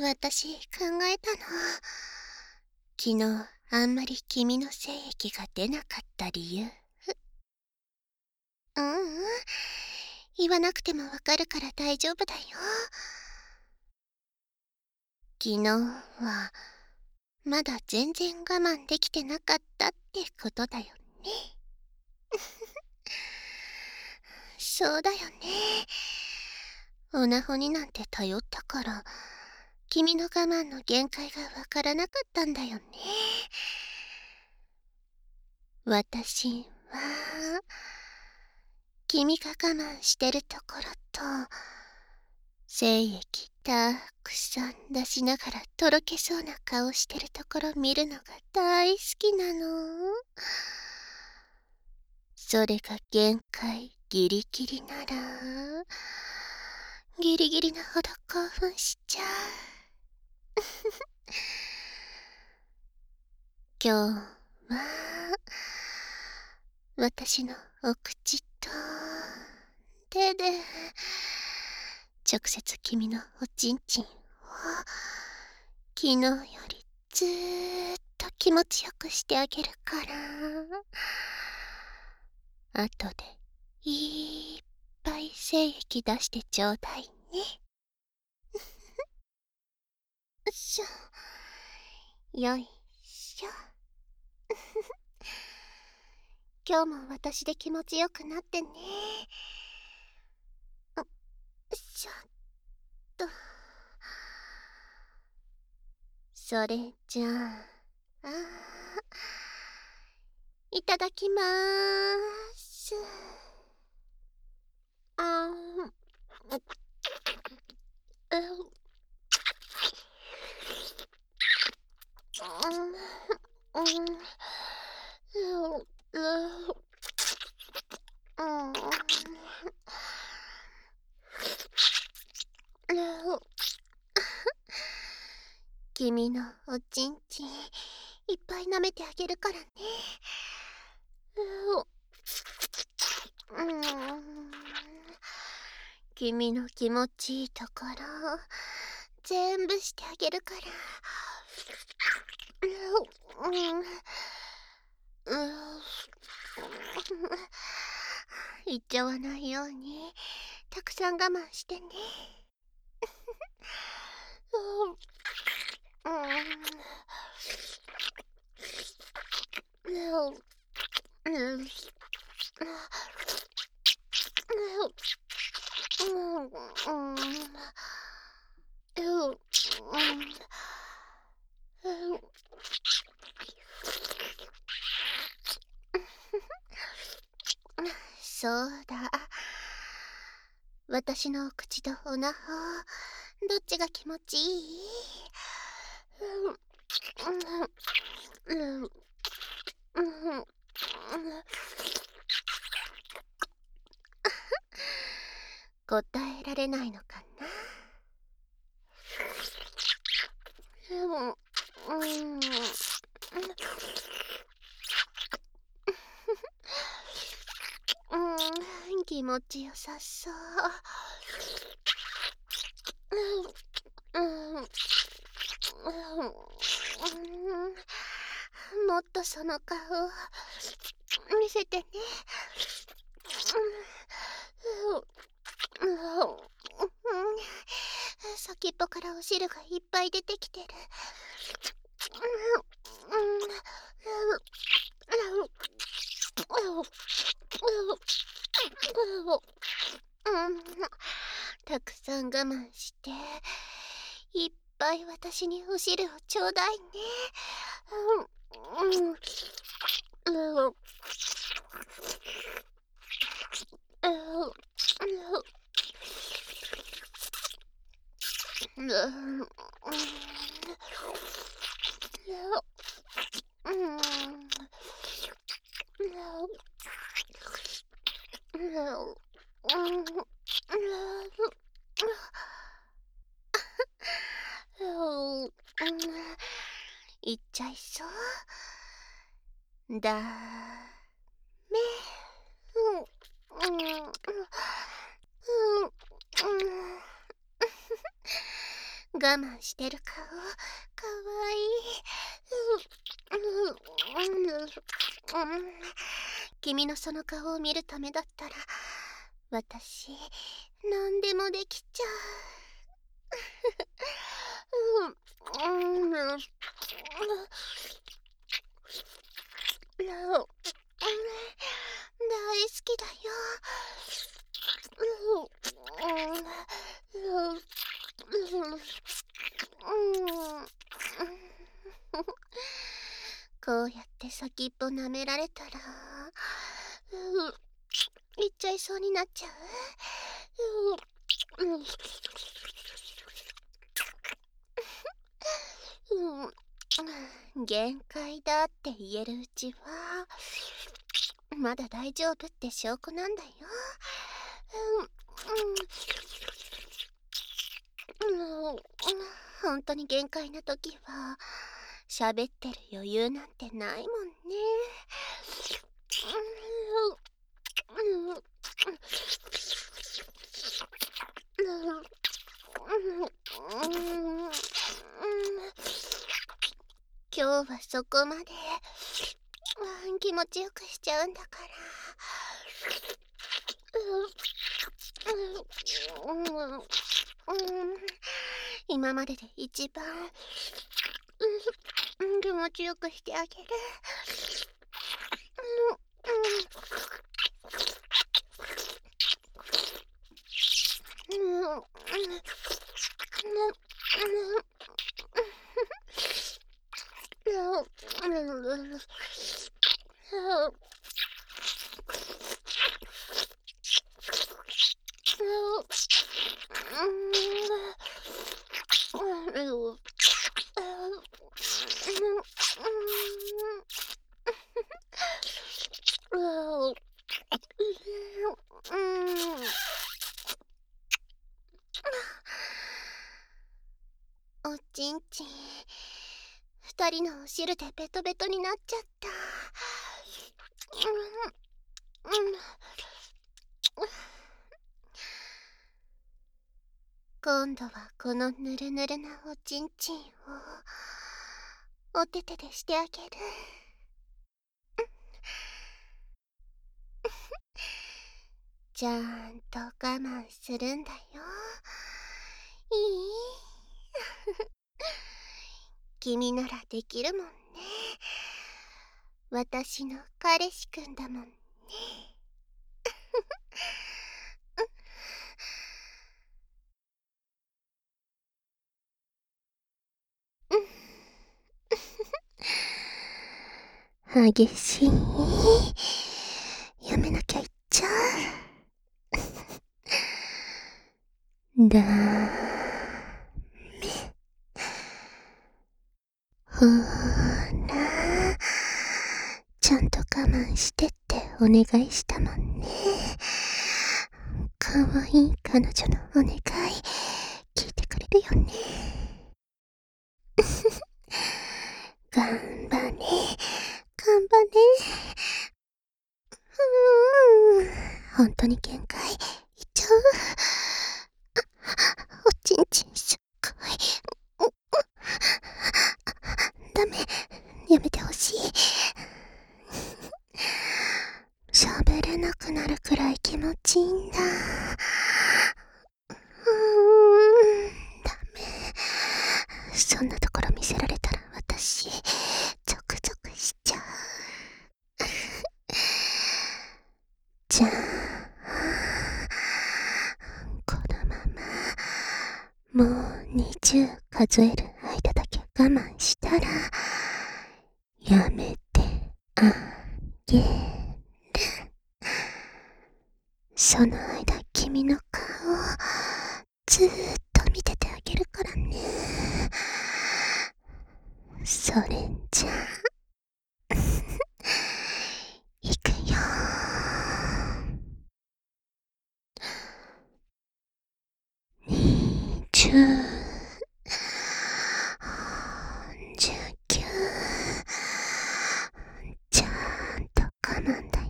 私考えたの。昨日あんまり君の精液が出なかった理由。ううん。言わなくてもわかるから大丈夫だよ。昨日はまだ全然我慢できてなかったってことだよね。そうだよね。オナホになんて頼ったから君の我慢の限界がわからなかったんだよね。私は君が我慢してるところと精液たくさん出しながらとろけそうな顔してるところ見るのが大好きなの。それが限界ギリギリならギリギリなほど興奮しちゃう。今日は私のお口と手で直接君のおちんちんを昨日よりずーっと気持ちよくしてあげるから後でいっぱい精液出してちょうだいね。しょよいしょ。今日も私で気持ちよくなってね。しょっと。それじゃあ、いただきまーす。あー、君のおちんちんいっぱい舐めてあげるからね。君の気持ちいいところ全部してあげるから。言っちゃわないようにたくさん我慢してね。そうだ。私のお口とおなほどっちが気持ちいい？答えられないのかな。気持ちよさそう。もっとその顔見せてね。先っぽからお汁がいっぱい出てきてる。たくさん我慢していっぱい私にお汁をちょうだいね。いっちゃいそう。だめ。 慢してる顔、かわいい。君のその顔を見るためだったら、私、何でもできちゃう。大好きだよ。こうやって先っぽ舐められたら、言っちゃいそうになっちゃう。限界だって言えるうちは、まだ大丈夫って証拠なんだよ。本当に限界な時は、喋ってる余裕なんてないもんね。今日はそこまで気持ちよくしちゃうんだから。今までで一番気持ちよくしてあげる。おちんちん、二人のお汁でベトベトになっちゃった。今度はこのぬるぬるなおちんちんをお手手でしてあげる。ちゃんと我慢するんだよ。いい？君ならできるもんね。私の彼氏くんだもんね。激しい。やめなきゃいっちゃう。だめ。ほら、ちゃんと我慢してってお願いしたもんね。かわいい彼女のお願い聞いてくれるよね。頑張れ、頑張れ。本当に限界いっちゃう。おちんちんすっごい。ダメ、やめてほしい。喋れなくなるくらい気持ちいいんだ。ダメ。そんなところ見せられたら私、ゾクゾクしちゃう。じゃあ、このまま、もう20数える間だけ我慢したら、やめてあげる。その間君の顔ずーっと見ててあげるからね。それじゃあいくよ。20、19、ちゃんと我慢だ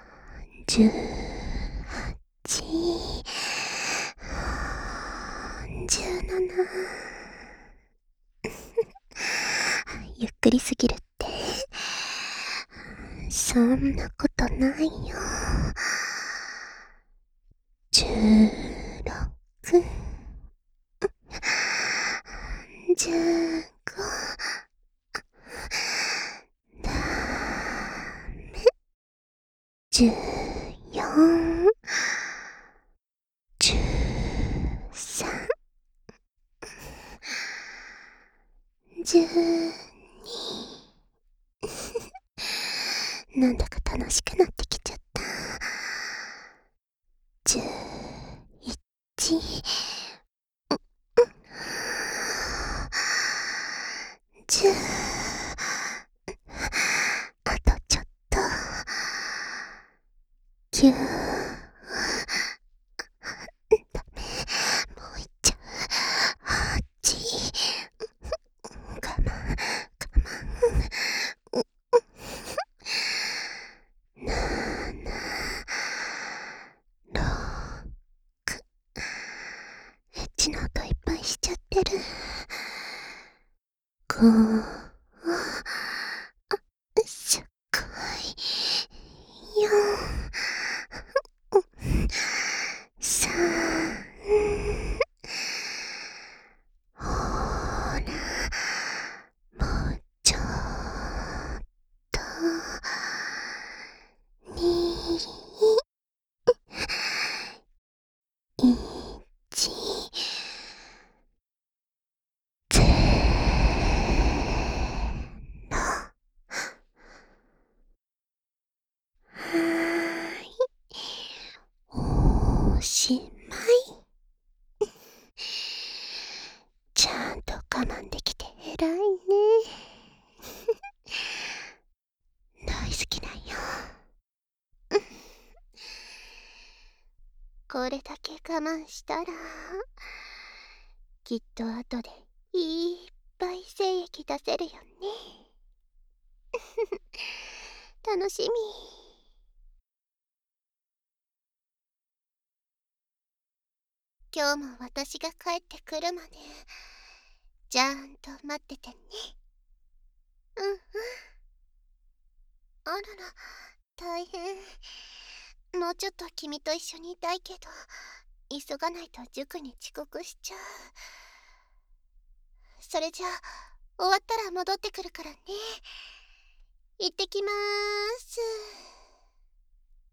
よ。18、 17。ゆっくりすぎるって。そんなことないよ。16、15、ダメ。14、13、12。なんだか楽しくなってきちゃった。11、10。あとちょっと。9。ダメ。もういっちゃう。8。我慢、我慢。7、6。エッチな音いっぱいしちゃってる。5。すっごい。4、3。ほら、もうちょっと。2、1、0。はーい。おしまい。ちゃんと我慢できて偉いね。大好きだよ。これだけ我慢したら、きっと後でいっぱい精液出せるよね。楽しみ。今日も私が帰ってくるまでちゃんと待っててね。うんうん。あらら、大変。もうちょっと君と一緒にいたいけど、急がないと塾に遅刻しちゃう。それじゃあ終わったら戻ってくるからね。行ってきまーす。